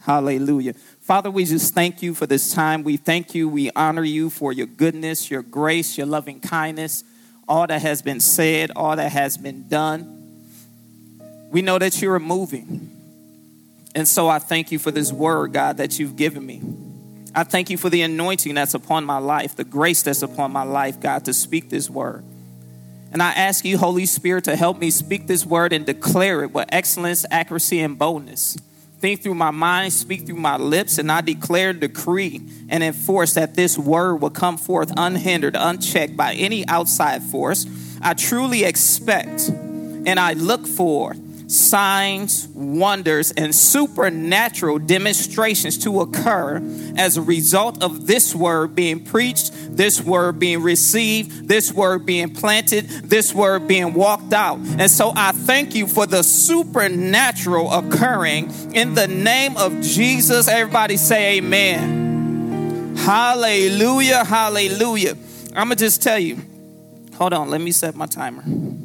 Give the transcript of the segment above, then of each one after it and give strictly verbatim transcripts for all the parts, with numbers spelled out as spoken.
Hallelujah. Father, we just thank you for this time. We thank you. We honor you for your goodness, your grace, your loving kindness, all that has been said, all that has been done. We know that you are moving. And so I thank you for this word, God, that you've given me. I thank you for the anointing that's upon my life, the grace that's upon my life, God, to speak this word. And I ask you, Holy Spirit, to help me speak this word and declare it with excellence, accuracy, and boldness. Think through my mind, speak through my lips, and I declare, decree, and enforce that this word will come forth unhindered, unchecked by any outside force. I truly expect and I look for signs, wonders, and supernatural demonstrations to occur as a result of this word being preached, this word being received, this word being planted, this word being walked out. And so I thank you for the supernatural occurring in the name of Jesus. Everybody say amen. Hallelujah, hallelujah. I'm going to just tell you. Hold on, let me set my timer.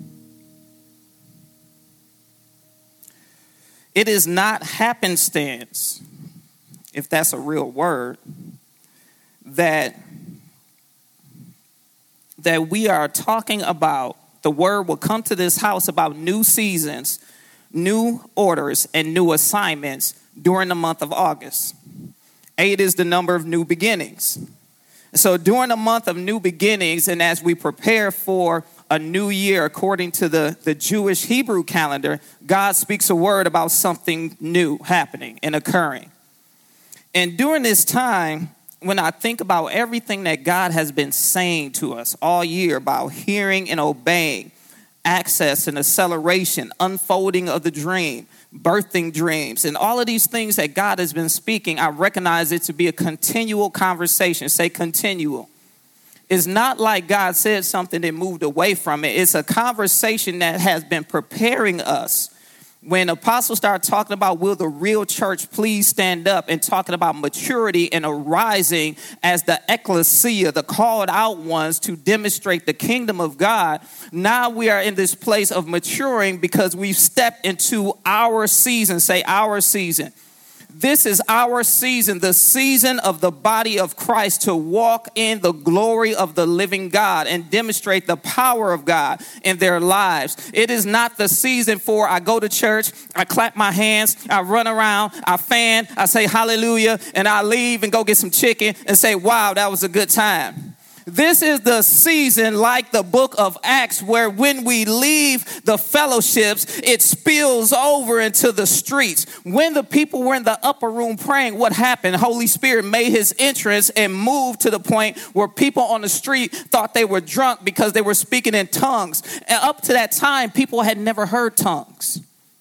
It is not happenstance, if that's a real word, that, that we are talking about. The word will come to this house about new seasons, new orders, and new assignments during the month of August. Eight is the number of new beginnings. So during the month of new beginnings, and as we prepare for a new year according to the, the Jewish Hebrew calendar, God speaks a word about something new happening and occurring. And during this time, when I think about everything that God has been saying to us all year about hearing and obeying, access and acceleration, unfolding of the dream, birthing dreams, and all of these things that God has been speaking, I recognize it to be a continual conversation. Say continual. It's not like God said something and moved away from it. It's a conversation that has been preparing us. When apostles start talking about, will the real church please stand up, and talking about maturity and arising as the ecclesia, the called out ones to demonstrate the kingdom of God. Now we are in this place of maturing because we've stepped into our season. Say our season. This is our season, the season of the body of Christ to walk in the glory of the living God and demonstrate the power of God in their lives. It is not the season for I go to church, I clap my hands, I run around, I fan, I say hallelujah, and I leave and go get some chicken and say, wow, that was a good time. This is the season, like the book of Acts, where when we leave the fellowships, it spills over into the streets. When the people were in the upper room praying, what happened? Holy Spirit made his entrance and moved to the point where people on the street thought they were drunk because they were speaking in tongues. And up to that time, people had never heard tongues.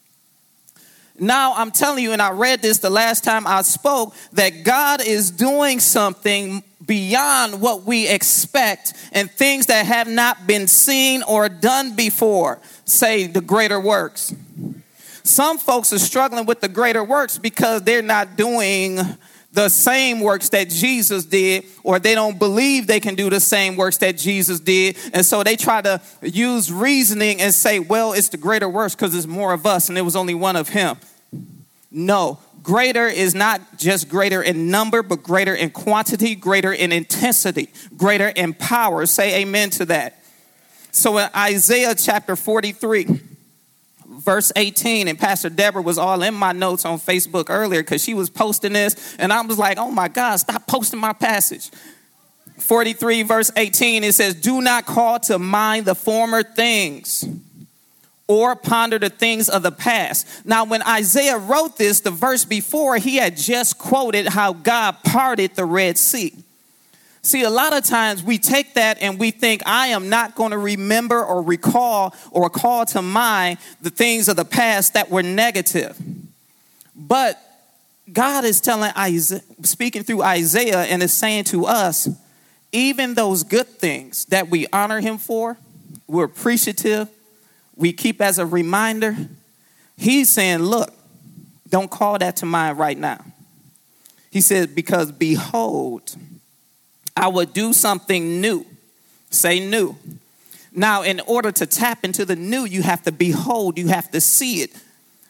Now, I'm telling you, and I read this the last time I spoke, that God is doing something beyond what we expect and things that have not been seen or done before. Say the greater works. Some folks are struggling with the greater works because they're not doing the same works that Jesus did, or they don't believe they can do the same works that Jesus did. And so they try to use reasoning and say, well, it's the greater works because there's more of us and there was only one of him. No. Greater is not just greater in number, but greater in quantity, greater in intensity, greater in power. Say amen to that. So in Isaiah chapter forty-three, verse eighteen, and Pastor Deborah was all in my notes on Facebook earlier because she was posting this, and I was like, oh my God, stop posting my passage. forty-three, verse eighteen, it says, do not call to mind the former things, or ponder the things of the past. Now, when Isaiah wrote this, the verse before, he had just quoted how God parted the Red Sea. See, a lot of times we take that and we think, I am not going to remember or recall or call to mind the things of the past that were negative. But God is telling Isaiah, speaking through Isaiah, and is saying to us, even those good things that we honor him for, we're appreciative, we keep as a reminder, he's saying, look, don't call that to mind right now. He said, because behold, I will do something new. Say new. Now, in order to tap into the new, you have to behold, you have to see it.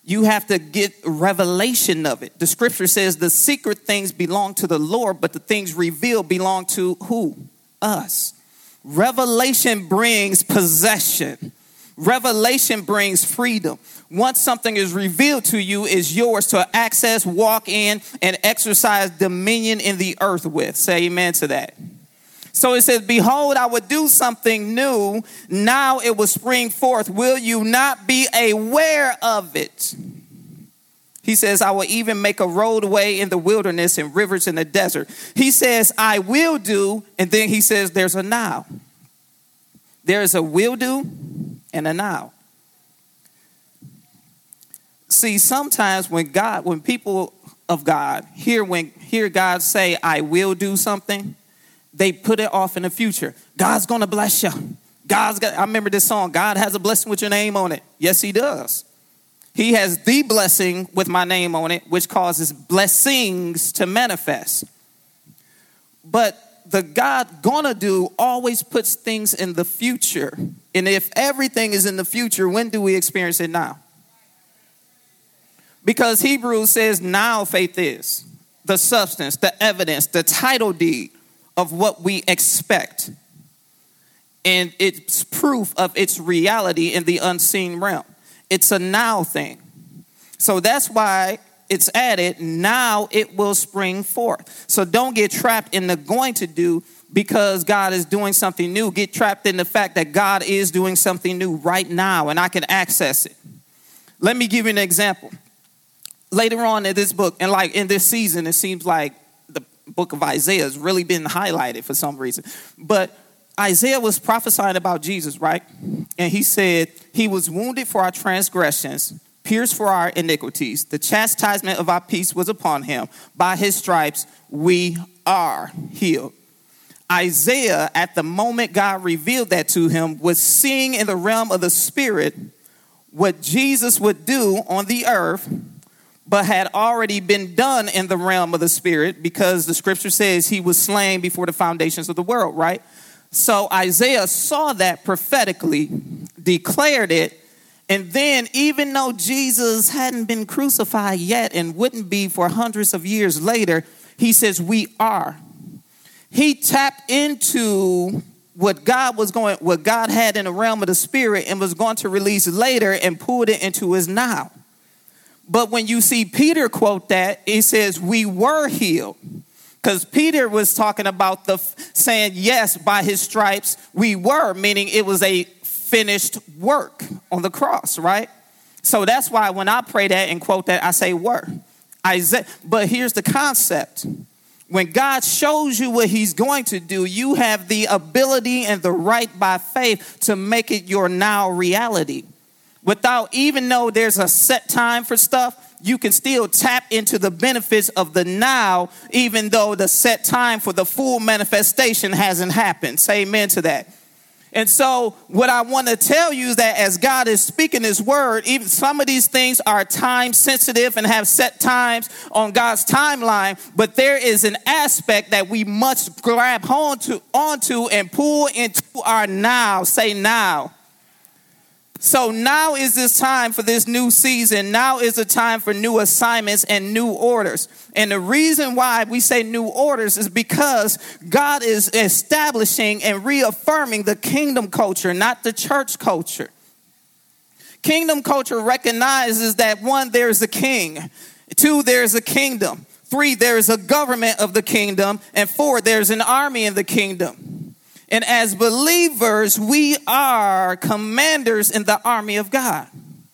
You have to get revelation of it. The scripture says the secret things belong to the Lord, but the things revealed belong to who? Us. Revelation brings possession. Revelation brings freedom. Once something is revealed to you, it's yours to access, walk in, and exercise dominion in the earth with. Say amen to that. So it says, behold, I would do something new. Now it will spring forth. Will you not be aware of it? He says, I will even make a roadway in the wilderness and rivers in the desert. He says, I will do. And then he says, there's a now. There's a will do and a now. See, sometimes when God, when people of God hear, when, hear God say, I will do something, they put it off in the future. God's going to bless you. God's got, I remember this song, God has a blessing with your name on it. Yes, he does. He has the blessing with my name on it, which causes blessings to manifest. But the God gonna do always puts things in the future. And if everything is in the future, when do we experience it now? Because Hebrews says now faith is the substance, the evidence, the title deed of what we expect. And it's proof of its reality in the unseen realm. It's a now thing. So that's why it's added, now it will spring forth. So don't get trapped in the going to do because God is doing something new. Get trapped in the fact that God is doing something new right now and I can access it. Let me give you an example. Later on in this book, and like in this season, it seems like the book of Isaiah has really been highlighted for some reason. But Isaiah was prophesying about Jesus, right? And he said, he was wounded for our transgressions, pierced for our iniquities. The chastisement of our peace was upon him. By his stripes, we are healed. Isaiah, at the moment God revealed that to him, was seeing in the realm of the spirit what Jesus would do on the earth, but had already been done in the realm of the spirit because the scripture says he was slain before the foundations of the world, right? So Isaiah saw that prophetically, declared it, and then even though Jesus hadn't been crucified yet and wouldn't be for hundreds of years later, he says we are. He tapped into what God was going, what God had in the realm of the spirit and was going to release later and pulled it into his now. But when you see Peter quote that, it says we were healed. Because Peter was talking about the saying, yes, by his stripes we were, meaning it was a finished work on the cross, right? So that's why when I pray that and quote that, I say were. Isaiah. But here's the concept. When God shows you what he's going to do, you have the ability and the right by faith to make it your now reality. Without, even though there's a set time for stuff, you can still tap into the benefits of the now, even though the set time for the full manifestation hasn't happened. Say amen to that. And so what I want to tell you is that as God is speaking his word, even some of these things are time sensitive and have set times on God's timeline. But there is an aspect that we must grab onto, onto and pull into our now. Say now. So now is this time for this new season. Now is the time for new assignments and new orders. And the reason why we say new orders is because God is establishing and reaffirming the kingdom culture, not the church culture. Kingdom culture recognizes that one, there's a king. Two, there's a kingdom. Three, there's a government of the kingdom. And four, there's an army in the kingdom. And as believers, we are commanders in the army of God.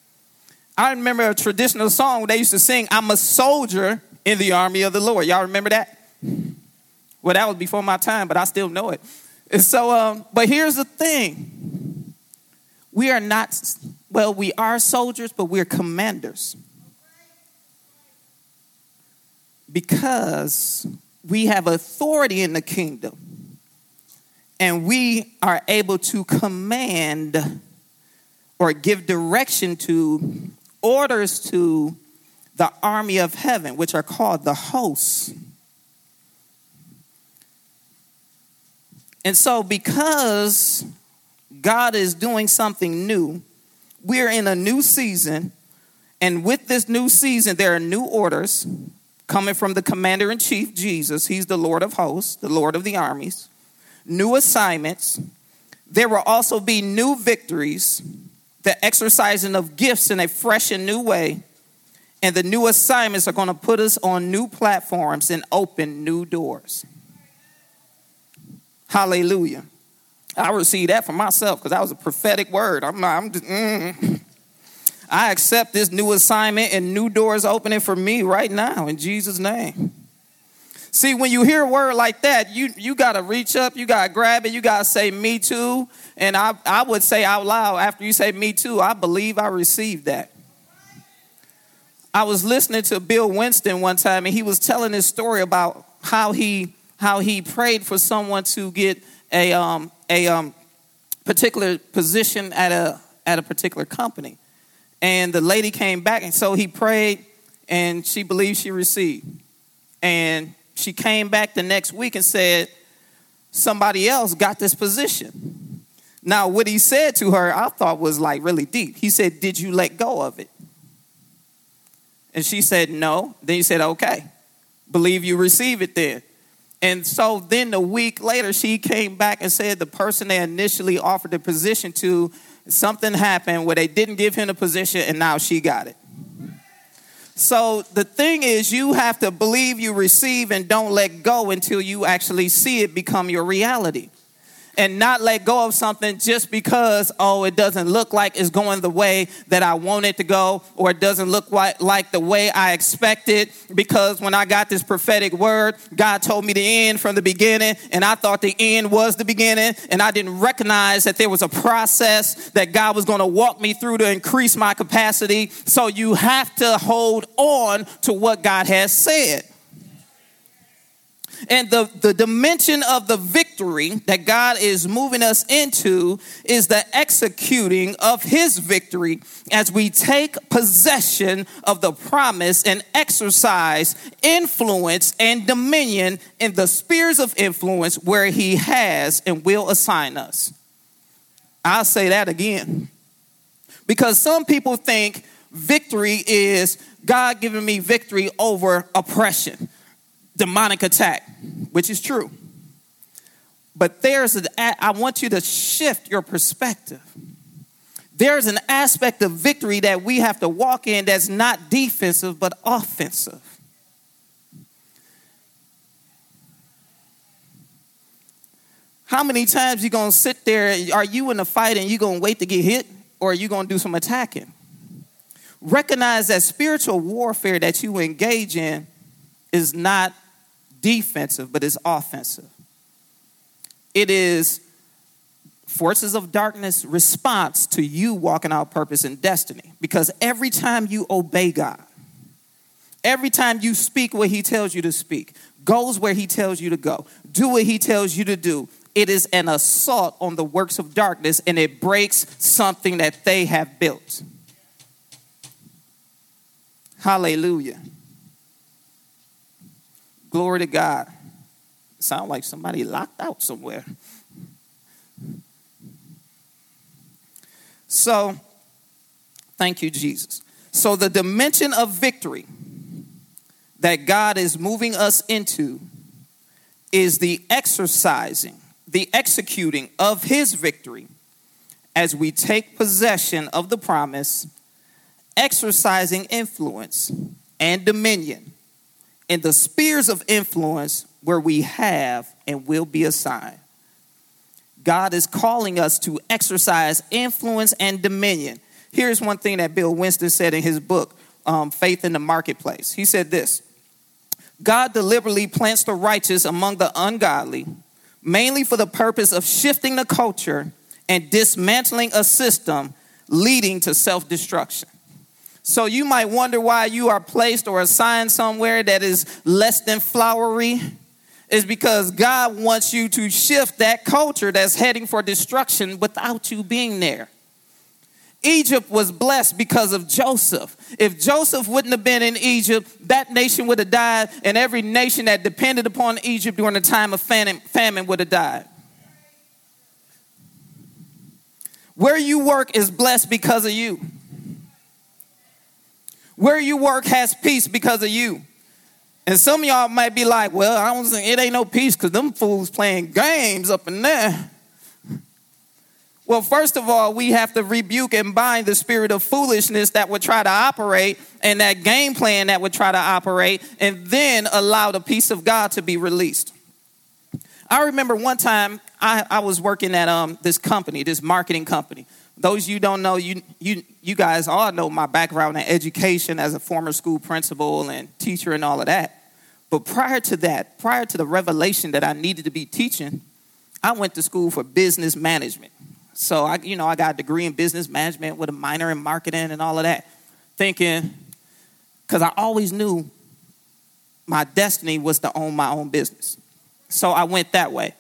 I remember a traditional song they used to sing, I'm a soldier in the army of the Lord. Y'all remember that? Well, that was before my time, but I still know it. And so, um, but here's the thing. We are not, well, we are soldiers, but we're commanders. Because we have authority in the kingdom. And we are able to command or give direction to, orders to the army of heaven, which are called the hosts. And so because God is doing something new, we're in a new season, And with this new season, there are new orders coming from the commander-in-chief, Jesus. He's the Lord of hosts, the Lord of the armies. New assignments. There will also be new victories, the exercising of gifts in a fresh and new way. And the new assignments are going to put us on new platforms and open new doors. Hallelujah. I received that for myself because that was a prophetic word. I'm not, I'm just, mm. I accept this new assignment and new doors opening for me right now in Jesus' name. See, when you hear a word like that, you, you got to reach up, you got to grab it, you got to say, me too. And I, I would say out loud after you say, me too, I believe I received that. I was listening to Bill Winston one time, and he was telling his story about how he how he prayed for someone to get a um, a um, particular position at a at a particular company. And the lady came back, and so he prayed, and she believed she received. And she came back the next week and said, somebody else got this position. Now, what he said to her, I thought was like really deep. He said, did you let go of it? And she said, no. Then he said, okay, believe you receive it then. And so then a week later, she came back and said the person they initially offered the position to, something happened where they didn't give him the position, and now she got it. So the thing is, you have to believe you receive and don't let go until you actually see it become your reality. And not let go of something just because, oh, it doesn't look like it's going the way that I want it to go, or it doesn't look like, like the way I expected, because when I got this prophetic word, God told me the end from the beginning, and I thought the end was the beginning, and I didn't recognize that there was a process that God was going to walk me through to increase my capacity. So you have to hold on to what God has said. And the, the dimension of the victory that God is moving us into is the executing of his victory as we take possession of the promise and exercise influence and dominion in the spheres of influence where he has and will assign us. I'll say that again. Because some people think victory is God giving me victory over oppression, demonic attack, which is true. But there's an, I want you to shift your perspective. There's an aspect of victory that we have to walk in that's not defensive, but offensive. How many times you going to sit there? Are you in a fight and you going to wait to get hit, or are you going to do some attacking? Recognize that spiritual warfare that you engage in is not defensive, but it's offensive. It is forces of darkness response to you walking out purpose and destiny. Because every time you obey God, every time you speak what he tells you to speak, goes where he tells you to go, do what he tells you to do, it is an assault on the works of darkness, and it breaks something that they have built. Hallelujah. Glory to God. Sound like somebody locked out somewhere. So, thank you, Jesus. So the dimension of victory that God is moving us into is the exercising, the executing of his victory as we take possession of the promise, exercising influence and dominion in the spheres of influence where we have and will be assigned. God is calling us to exercise influence and dominion. Here's one thing that Bill Winston said in his book, um, Faith in the Marketplace. He said this: God deliberately plants the righteous among the ungodly, mainly for the purpose of shifting the culture and dismantling a system leading to self-destruction. So you might wonder why you are placed or assigned somewhere that is less than flowery. It's because God wants you to shift that culture that's heading for destruction without you being there. Egypt was blessed because of Joseph. If Joseph wouldn't have been in Egypt, that nation would have died, and every nation that depended upon Egypt during the time of famine, famine would have died. Where you work is blessed because of you. Where you work has peace because of you. And some of y'all might be like, well, I don't think it ain't no peace because them fools playing games up in there. Well, first of all, we have to rebuke and bind the spirit of foolishness that would try to operate and that game plan that would try to operate, and then allow the peace of God to be released. I remember one time I, I was working at um, this company, this marketing company. Those you don't know, you you you guys all know my background in education as a former school principal and teacher and all of that. But prior to that, prior to the revelation that I needed to be teaching, I went to school for business management. So, I, you know, I got a degree in business management with a minor in marketing and all of that, thinking, because I always knew my destiny was to own my own business. So I went that way.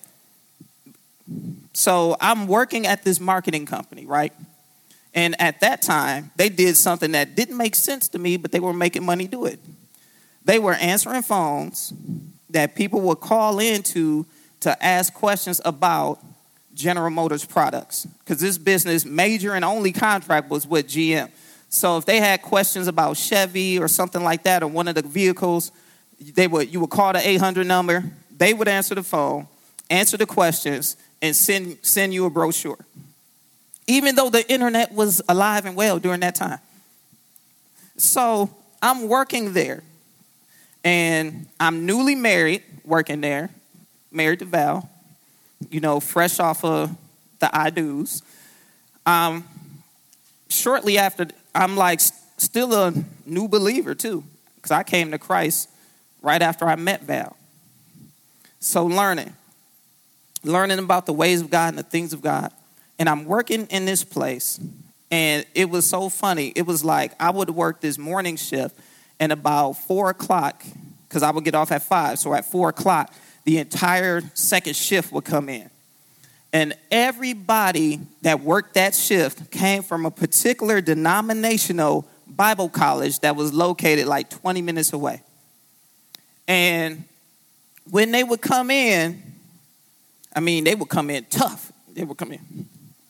So I'm working at this marketing company, right? And at that time, they did something that didn't make sense to me, but they were making money do it. They were answering phones that people would call into to ask questions about General Motors products, because this business major and only contract was with G M. So if they had questions about Chevy or something like that, or one of the vehicles, they would you would call the eight hundred number. They would answer the phone, answer the questions, and send send you a brochure. Even though the internet was alive and well during that time. So I'm working there, and I'm newly married, working there, married to Val. You know, fresh off of the I do's. Um, shortly after, I'm like still a new believer too, because I came to Christ right after I met Val. So learning, learning about the ways of God and the things of God. And I'm working in this place, and it was so funny. It was like I would work this morning shift, and about four o'clock, because I would get off at five. So at four o'clock, the entire second shift would come in. And everybody that worked that shift came from a particular denominational Bible college that was located like twenty minutes away. And when they would come in, I mean, they would come in tough. They would come in.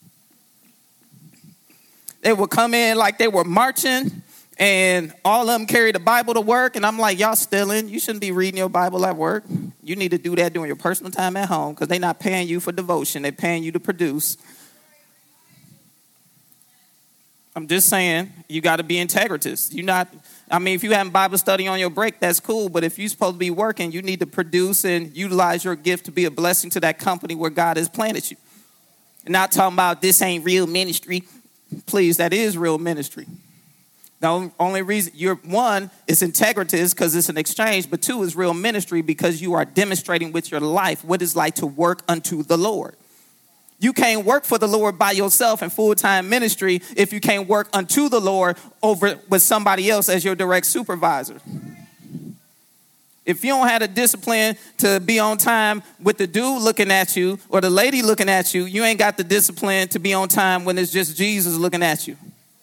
They would come in like they were marching. And all of them carried a Bible to work. And I'm like, y'all stealing. You shouldn't be reading your Bible at work. You need to do that during your personal time at home, because they're not paying you for devotion. They're paying you to produce. I'm just saying, you got to be integritous. You not, I mean, if you have Bible study on your break, that's cool. But if you're supposed to be working, you need to produce and utilize your gift to be a blessing to that company where God has planted you. And not talking about this ain't real ministry. Please, that is real ministry. The only reason you're one is integrity is because it's an exchange, but two is real ministry because you are demonstrating with your life what it's like to work unto the Lord. You can't work for the Lord by yourself in full-time ministry if you can't work unto the Lord over with somebody else as your direct supervisor. If you don't have the discipline to be on time with the dude looking at you or the lady looking at you, you ain't got the discipline to be on time when it's just Jesus looking at you.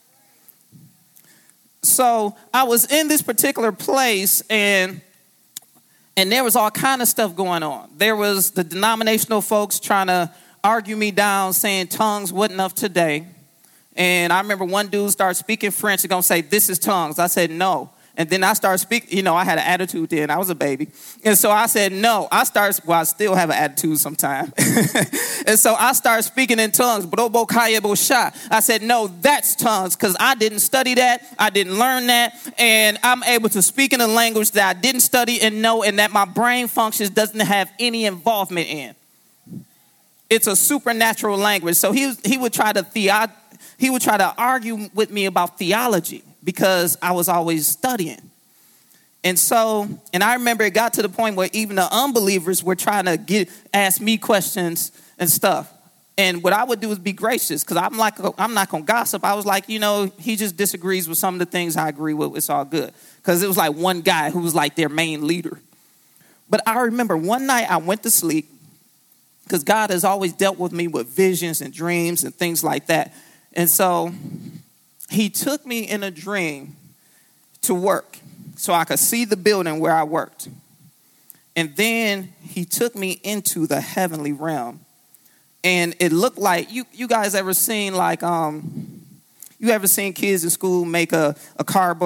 So I was in this particular place, and and there was all kind of stuff going on. There was the denominational folks trying to argue me down, saying tongues wasn't of today. And I remember one dude started speaking French and going to say, this is tongues. I said, no. And then I started speaking, you know, I had an attitude then. I was a baby. And so I said, no. I started, well, I still have an attitude sometimes. And so I started speaking in tongues. I said, no, that's tongues, because I didn't study that. I didn't learn that. And I'm able to speak in a language that I didn't study and know, and that my brain functions doesn't have any involvement in. It's a supernatural language. So he, he would try to theo- he would try to argue with me about theology, because I was always studying. And so, and I remember it got to the point where even the unbelievers were trying to get ask me questions and stuff. And what I would do is be gracious, because I'm like, I'm not going to gossip. I was like, you know, he just disagrees with some of the things I agree with. It's all good. Because it was like one guy who was like their main leader. But I remember one night I went to sleep, because God has always dealt with me with visions and dreams and things like that. And so he took me in a dream to work so I could see the building where I worked. And then he took me into the heavenly realm. And it looked like, you, you guys ever seen like, um, you ever seen kids in school make a, a cardboard,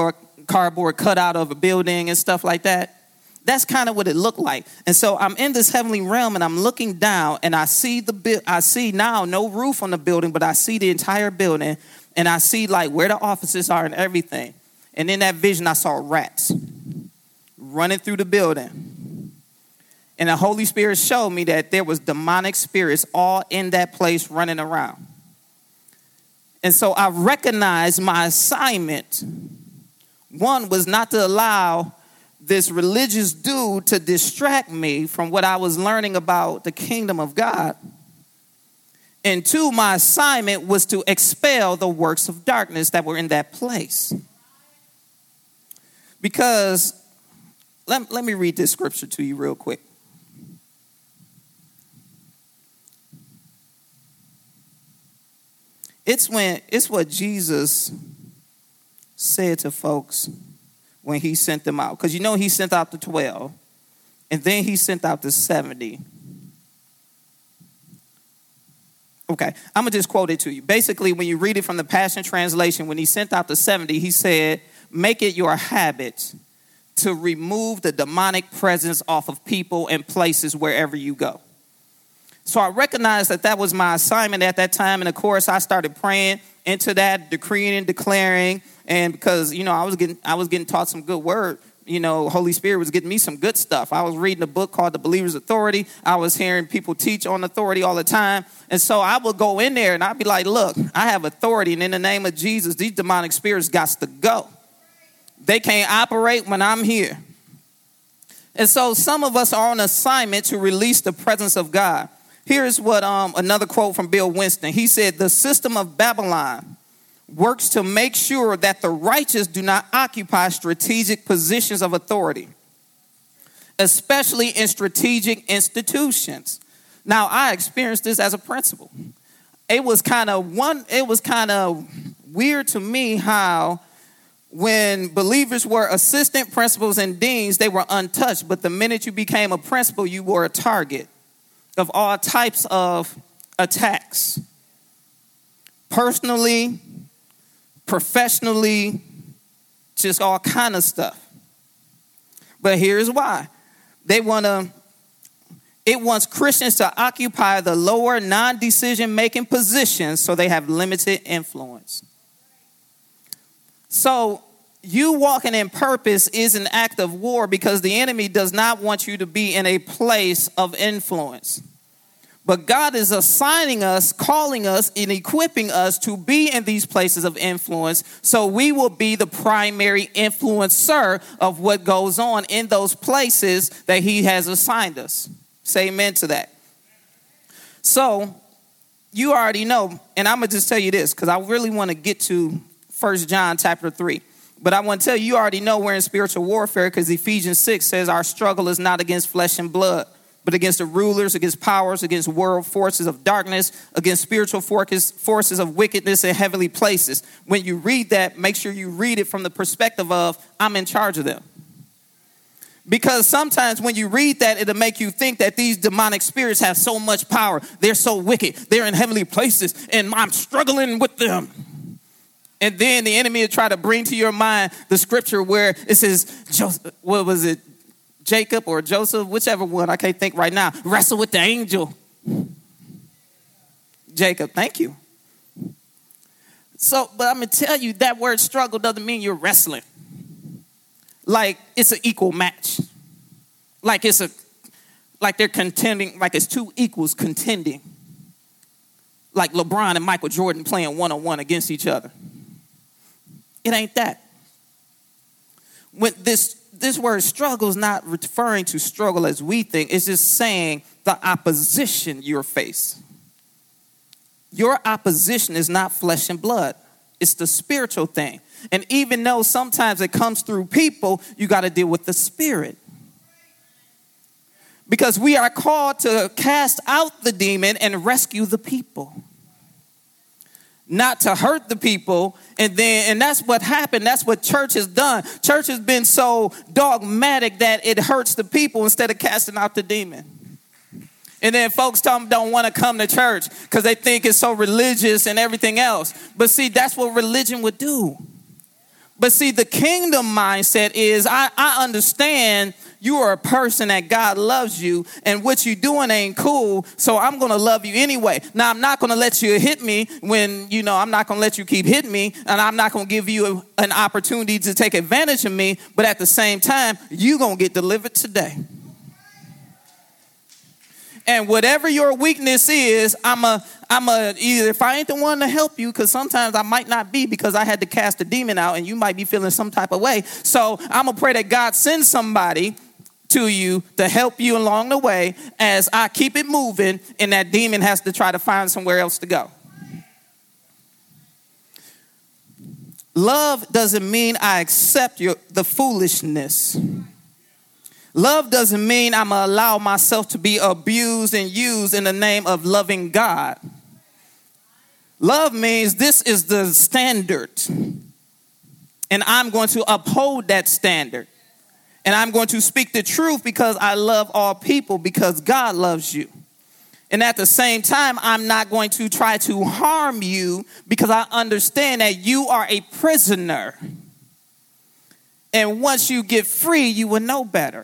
cardboard cutout of a building and stuff like that. That's kind of what it looked like. And so I'm in this heavenly realm and I'm looking down and I see the bu- I see now no roof on the building, but I see the entire building and I see like where the offices are and everything. And in that vision, I saw rats running through the building. And the Holy Spirit showed me that there was demonic spirits all in that place running around. And so I recognized my assignment. One was not to allow this religious dude to distract me from what I was learning about the kingdom of God. And two, my assignment was to expel the works of darkness that were in that place. Because, let, let me read this scripture to you real quick. It's when it's what Jesus said to folks when he sent them out. Because you know he sent out the twelve. And then he sent out the seventy. Okay, I'm going to just quote it to you. Basically, when you read it from the Passion Translation, when he sent out the seventy, he said, make it your habit to remove the demonic presence off of people and places wherever you go. So I recognized that that was my assignment at that time. And of course, I started praying into that, decreeing and declaring. And because, you know, I was getting I was getting taught some good word. You know, Holy Spirit was getting me some good stuff. I was reading a book called The Believer's Authority. I was hearing people teach on authority all the time. And so I would go in there and I'd be like, look, I have authority. And in the name of Jesus, these demonic spirits got to go. They can't operate when I'm here. And so some of us are on assignment to release the presence of God. Here's what um, another quote from Bill Winston. He said, the system of Babylon works to make sure that the righteous do not occupy strategic positions of authority, especially in strategic institutions. Now, I experienced this as a principal. It was kind of one, it was kind of weird to me how when believers were assistant principals and deans, they were untouched. But the minute you became a principal, you were a target of all types of attacks. Personally, professionally, just all kind of stuff. But here's why. They want to, it wants Christians to occupy the lower non-decision making positions so they have limited influence. So you walking in purpose is an act of war because the enemy does not want you to be in a place of influence. But God is assigning us, calling us, and equipping us to be in these places of influence so we will be the primary influencer of what goes on in those places that he has assigned us. Say amen to that. So you already know, and I'm going to just tell you this because I really want to get to First John chapter three. But I want to tell you, you already know we're in spiritual warfare because Ephesians six says our struggle is not against flesh and blood, but against the rulers, against powers, against world forces of darkness, against spiritual forces of wickedness in heavenly places. When you read that, make sure you read it from the perspective of, I'm in charge of them. Because sometimes when you read that, it'll make you think that these demonic spirits have so much power. They're so wicked. They're in heavenly places, and I'm struggling with them. And then the enemy will try to bring to your mind the scripture where it says, Joseph, what was it? Jacob or Joseph, whichever one, I can't think right now, wrestle with the angel. Jacob, thank you. So, but I'm going to tell you that word struggle doesn't mean you're wrestling. Like it's an equal match. Like it's a, like they're contending, like it's two equals contending. Like LeBron and Michael Jordan playing one-on-one against each other. It ain't that. When this This word struggle is not referring to struggle as we think. It's just saying the opposition you're facing. Your opposition is not flesh and blood. It's the spiritual thing. And even though sometimes it comes through people, you got to deal with the spirit. Because we are called to cast out the demon and rescue the people. Not to hurt the people. And then, and that's what happened. That's what church has done. Church has been so dogmatic that it hurts the people instead of casting out the demon. And then folks tell them don't want to come to church because they think it's so religious and everything else. But see, that's what religion would do. But see, the kingdom mindset is I, I understand you are a person that God loves you and what you're doing ain't cool. So I'm going to love you anyway. Now, I'm not going to let you hit me when, you know, I'm not going to let you keep hitting me. And I'm not going to give you a, an opportunity to take advantage of me. But at the same time, you're going to get delivered today. And whatever your weakness is, I'm a, I'm a, either if I ain't the one to help you, because sometimes I might not be because I had to cast a demon out and you might be feeling some type of way. So I'm going to pray that God sends somebody to you to help you along the way as I keep it moving and that demon has to try to find somewhere else to go. Love doesn't mean I accept your, the foolishness. Love doesn't mean I'm going to allow myself to be abused and used in the name of loving God. Love means this is the standard, and I'm going to uphold that standard. And I'm going to speak the truth because I love all people because God loves you. And at the same time, I'm not going to try to harm you because I understand that you are a prisoner. And once you get free, you will know better.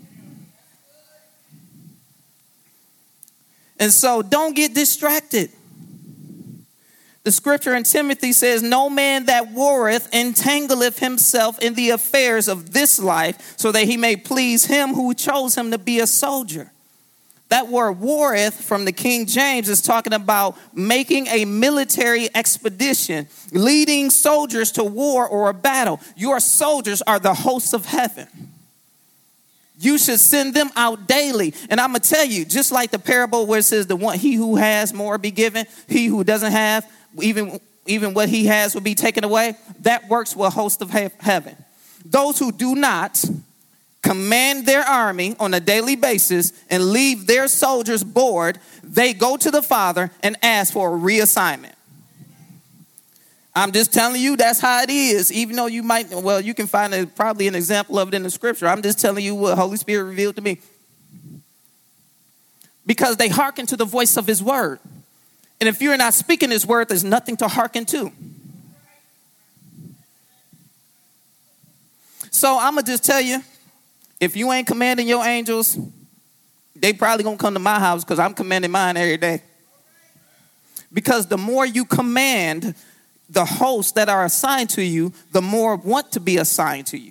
And so don't get distracted. The scripture in Timothy says, no man that warreth entangleth himself in the affairs of this life, so that he may please him who chose him to be a soldier. That word warreth from the King James is talking about making a military expedition, leading soldiers to war or a battle. Your soldiers are the hosts of heaven. You should send them out daily. And I'm going to tell you, just like the parable where it says the one, he who has more be given, he who doesn't have, even, even what he has will be taken away. That works with hosts of heaven. Those who do not command their army on a daily basis and leave their soldiers bored, they go to the Father and ask for a reassignment. I'm just telling you that's how it is, even though you might, well, you can find a, probably an example of it in the scripture. I'm just telling you what Holy Spirit revealed to me. Because they hearken to the voice of his word. And if you're not speaking his word, there's nothing to hearken to. So I'm going to just tell you, if you ain't commanding your angels, they probably going to come to my house because I'm commanding mine every day. Because the more you command the hosts that are assigned to you, the more want to be assigned to you.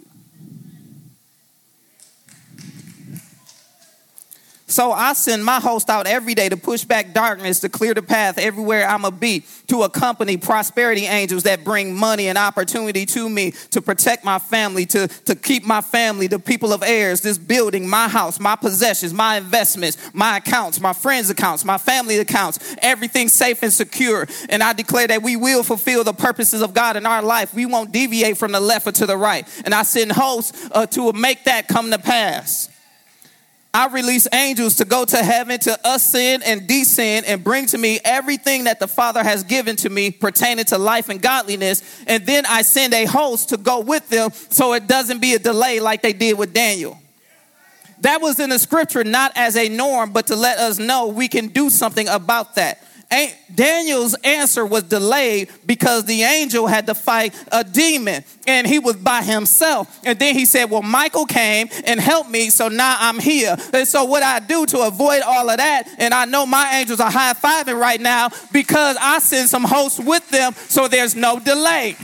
So I send my host out every day to push back darkness, to clear the path everywhere I'm going to be, to accompany prosperity angels that bring money and opportunity to me, to protect my family, to, to keep my family, the people of heirs, this building, my house, my possessions, my investments, my accounts, my friends' accounts, my family accounts, everything safe and secure. And I declare that we will fulfill the purposes of God in our life. We won't deviate from the left or to the right. And I send hosts uh, to make that come to pass. I release angels to go to heaven to ascend and descend and bring to me everything that the Father has given to me pertaining to life and godliness. And then I send a host to go with them so it doesn't be a delay like they did with Daniel. That was in the scripture, not as a norm, but to let us know we can do something about that. Daniel's answer was delayed because the angel had to fight a demon and he was by himself. And then he said, well, Michael came and helped me, so now I'm here. And so what I do to avoid all of that, and I know my angels are high-fiving right now because I send some hosts with them so there's no delay.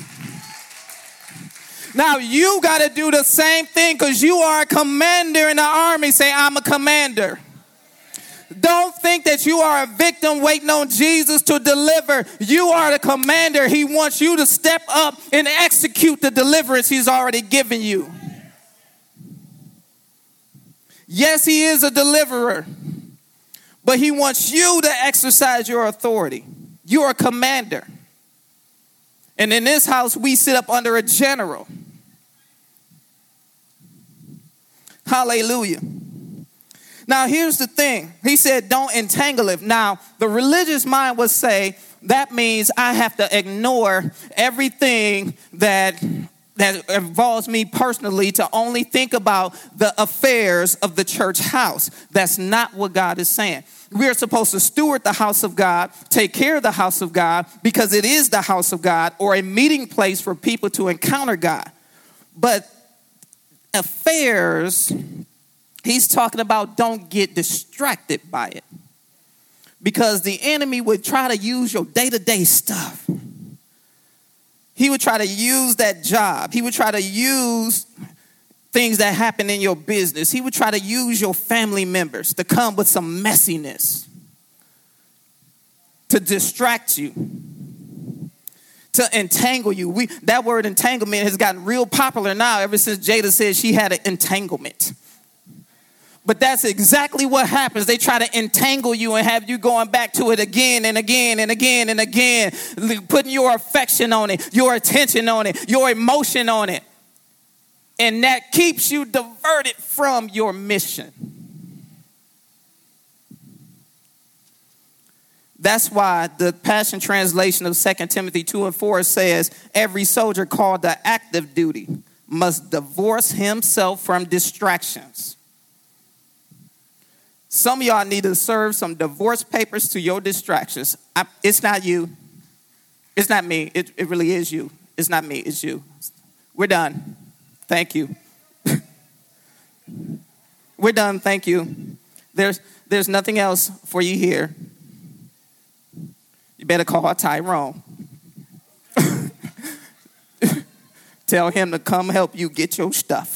Now you got to do the same thing because you are a commander in the army. Say, I'm a commander. Don't think that you are a victim waiting on Jesus to deliver. You are the commander. He wants you to step up and execute the deliverance he's already given you. Yes, he is a deliverer, but he wants you to exercise your authority. You're a commander. And in this house, we sit up under a general. Hallelujah. Now, here's the thing. He said, don't entangle it. Now, the religious mind would say, that means I have to ignore everything that, that involves me personally to only think about the affairs of the church house. That's not what God is saying. We are supposed to steward the house of God, take care of the house of God, because it is the house of God, or a meeting place for people to encounter God. But affairs, he's talking about don't get distracted by it. Because the enemy would try to use your day-to-day stuff. He would try to use that job. He would try to use things that happen in your business. He would try to use your family members to come with some messiness, to distract you, to entangle you. We, that word entanglement has gotten real popular now ever since Jada said she had an entanglement. But that's exactly what happens. They try to entangle you and have you going back to it again and again and again and again, putting your affection on it, your attention on it, your emotion on it. And that keeps you diverted from your mission. That's why the Passion Translation of Second Timothy two and four says, every soldier called to active duty must divorce himself from distractions. Some of y'all need to serve some divorce papers to your distractions. I, it's not you. It's not me. It, it really is you. It's not me. It's you. We're done. Thank you. We're done. Thank you. There's, there's nothing else for you here. You better call Tyrone. Tell him to come help you get your stuff.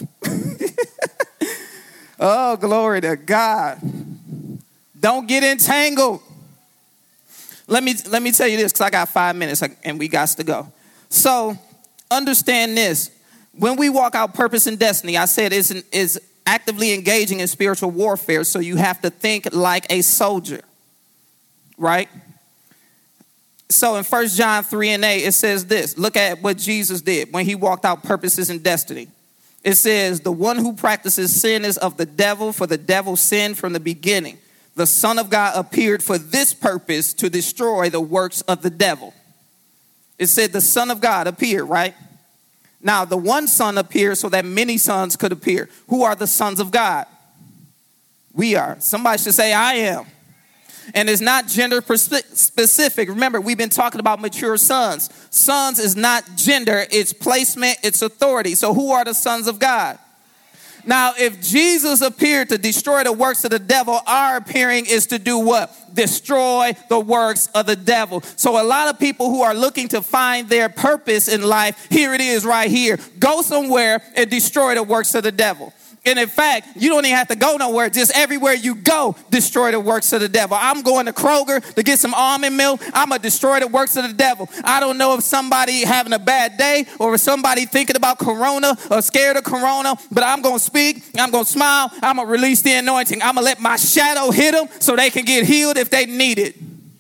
Oh, glory to God. Don't get entangled. Let me, let me tell you this, because I got five minutes and we got to go. So understand this. When we walk out purpose and destiny, I said it's, an, it's actively engaging in spiritual warfare. So you have to think like a soldier, right? So in First John three and eight, it says this. Look at what Jesus did when he walked out purposes and destiny. It says, the one who practices sin is of the devil, for the devil sinned from the beginning. The Son of God appeared for this purpose, to destroy the works of the devil. It said the Son of God appeared, right? Now, the one Son appeared so that many sons could appear. Who are the sons of God? We are. Somebody should say, I am. And it's not gender specific. Remember, we've been talking about mature sons. Sons is not gender, it's placement, it's authority. So who are the sons of God? Now, if Jesus appeared to destroy the works of the devil, our appearing is to do what? Destroy the works of the devil. So a lot of people who are looking to find their purpose in life, here it is right here. Go somewhere and destroy the works of the devil. And in fact, you don't even have to go nowhere. Just everywhere you go, destroy the works of the devil. I'm going to Kroger to get some almond milk. I'm going to destroy the works of the devil. I don't know if somebody having a bad day or if somebody thinking about corona or scared of corona, but I'm going to speak. I'm going to smile. I'm going to release the anointing. I'm going to let my shadow hit them so they can get healed if they need it.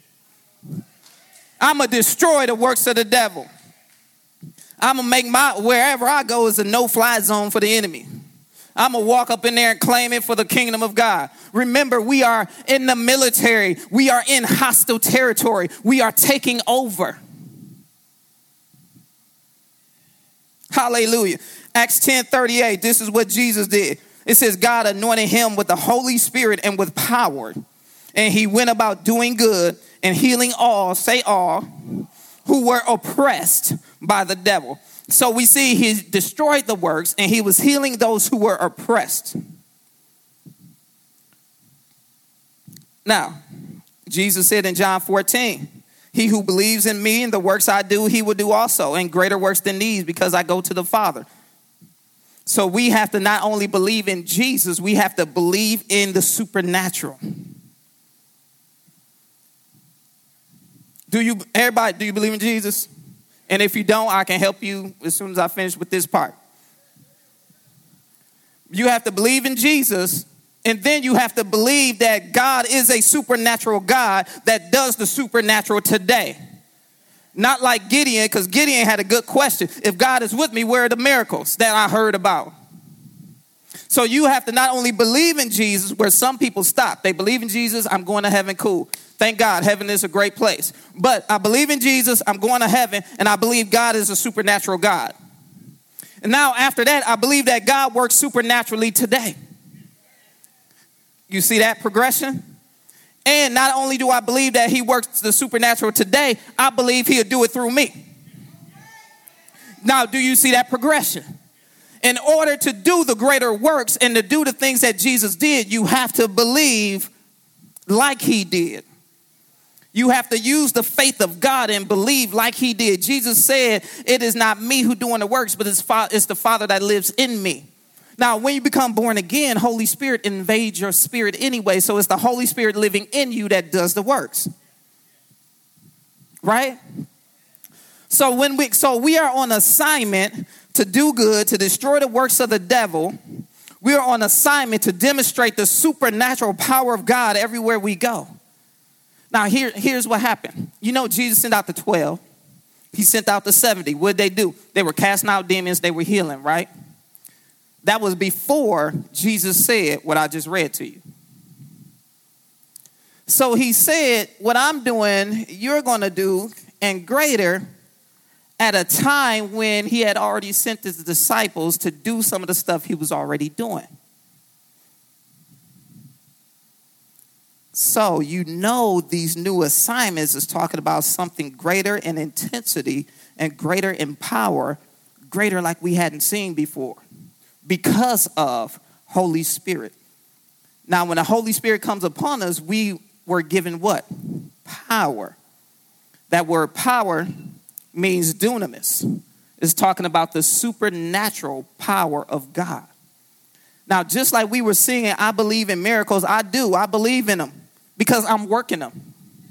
I'm going to destroy the works of the devil. I'm going to make my, wherever I go is a no-fly zone for the enemy. I'm going to walk up in there and claim it for the kingdom of God. Remember, we are in the military. We are in hostile territory. We are taking over. Hallelujah. Acts ten thirty-eight, this is what Jesus did. It says, God anointed him with the Holy Spirit and with power. And he went about doing good and healing all, say all, who were oppressed by the devil. So we see he destroyed the works and he was healing those who were oppressed. Now, Jesus said in John fourteen, he who believes in me and the works I do, he will do also, and greater works than these, because I go to the Father. So we have to not only believe in Jesus, we have to believe in the supernatural. Do you, everybody, do you believe in Jesus? And if you don't, I can help you as soon as I finish with this part. You have to believe in Jesus, and then you have to believe that God is a supernatural God that does the supernatural today. Not like Gideon, because Gideon had a good question. If God is with me, where are the miracles that I heard about? So you have to not only believe in Jesus, where some people stop. They believe in Jesus, I'm going to heaven, cool. Thank God, heaven is a great place. But I believe in Jesus, I'm going to heaven, and I believe God is a supernatural God. And now after that, I believe that God works supernaturally today. You see that progression? And not only do I believe that he works the supernatural today, I believe he'll do it through me. Now, do you see that progression? In order to do the greater works and to do the things that Jesus did, you have to believe like he did. You have to use the faith of God and believe like he did. Jesus said, it is not me who doing the works, but it's, fa- it's the Father that lives in me. Now, when you become born again, Holy Spirit invades your spirit anyway. So it's the Holy Spirit living in you that does the works. Right? So when we so we are on assignment to do good, to destroy the works of the devil. We are on assignment to demonstrate the supernatural power of God everywhere we go. Now, here, here's what happened. You know, Jesus sent out the twelve. He sent out the seventy. What did they do? They were casting out demons. They were healing, right? That was before Jesus said what I just read to you. So he said, what I'm doing, you're going to do, and greater, at a time when he had already sent his disciples to do some of the stuff he was already doing. So you know these new assignments is talking about something greater in intensity and greater in power, greater like we hadn't seen before, because of Holy Spirit. Now, when the Holy Spirit comes upon us, we were given what? Power. That word power means dunamis. It's talking about the supernatural power of God. Now, just like we were singing, I believe in miracles, I do. I believe in them because I'm working them.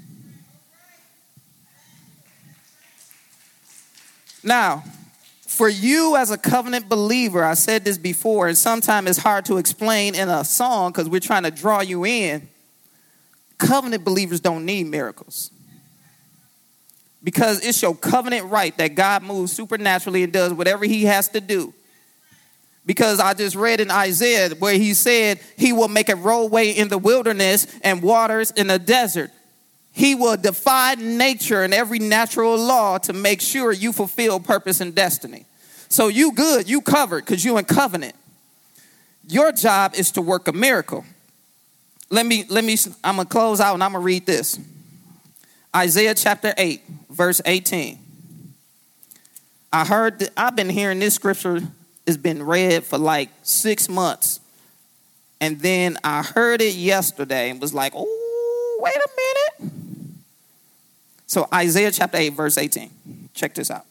Now, for you as a covenant believer, I said this before, and sometimes it's hard to explain in a song because we're trying to draw you in. Covenant believers don't need miracles. Because it's your covenant right that God moves supernaturally and does whatever he has to do. Because I just read in Isaiah where he said he will make a roadway in the wilderness and waters in the desert. He will defy nature and every natural law to make sure you fulfill purpose and destiny. So you good, you covered because you in covenant. Your job is to work a miracle. Let me, let me, I'm going to close out and I'm going to read this. Isaiah chapter eight, verse eighteen. I heard, that, I've been hearing this scripture has been read for like six months. And then I heard it yesterday and was like, oh, wait a minute. So Isaiah chapter eight, verse eighteen. Check this out.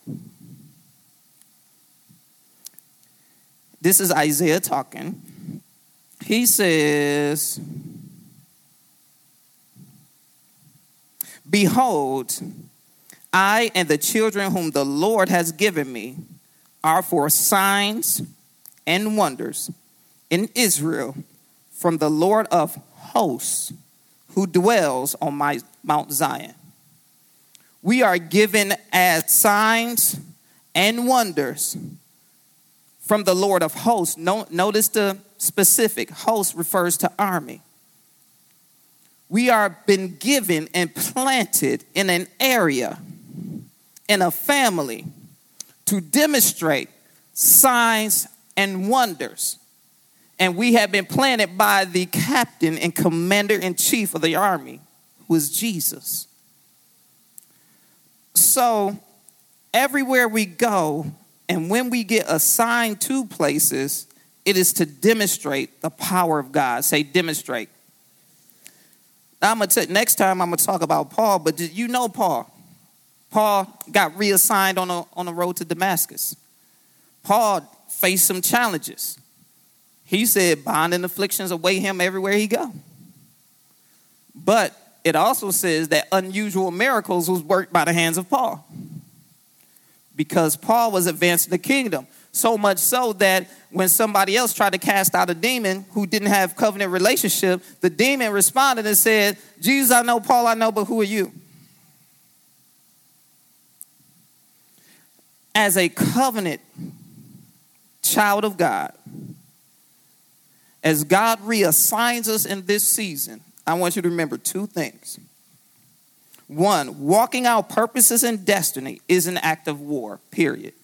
This is Isaiah talking. He says, behold, I and the children whom the Lord has given me are for signs and wonders in Israel from the Lord of hosts who dwells on my Mount Zion. We are given as signs and wonders from the Lord of hosts. No, notice the specific. Host refers to army. We are been given and planted in an area, in a family, to demonstrate signs and wonders. And we have been planted by the captain and commander-in-chief of the army, who is Jesus. So everywhere we go, and when we get assigned to places, it is to demonstrate the power of God. Say demonstrate. Now I'm gonna t- next time I'm gonna talk about Paul, but did you know Paul? Paul got reassigned on a on the road to Damascus. Paul faced some challenges. He said, "Bond and afflictions await him everywhere he go." But it also says that unusual miracles was worked by the hands of Paul, because Paul was advancing the kingdom. So much so that when somebody else tried to cast out a demon who didn't have covenant relationship, the demon responded and said, "Jesus, I know, Paul, I know, but who are you?" As a covenant child of God, as God reassigns us in this season, I want you to remember two things. One, walking out purposes and destiny is an act of war, period.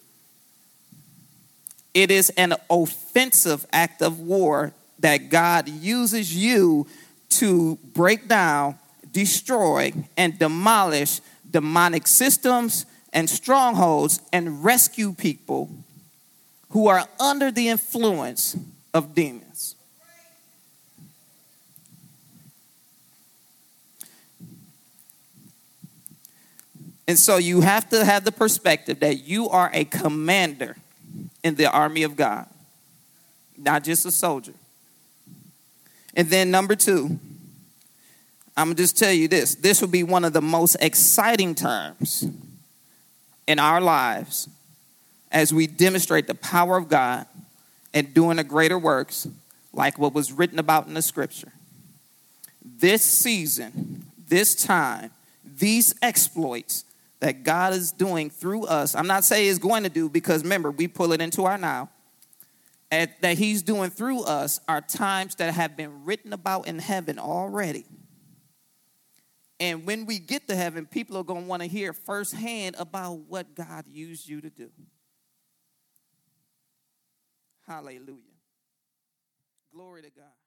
It is an offensive act of war that God uses you to break down destroy, and demolish demonic systems and strongholds and rescue people who are under the influence of demons. And so you have to have the perspective that you are a commander in the army of God, not just a soldier. And then number two, I'm going to just tell you this. This will be one of the most exciting times in our lives as we demonstrate the power of God and doing the greater works like what was written about in the scripture. This season, this time, these exploits that God is doing through us, I'm not saying is going to do, because remember, we pull it into our now, and that he's doing through us are times that have been written about in heaven already. And when we get to heaven, people are going to want to hear firsthand about what God used you to do. Hallelujah. Glory to God.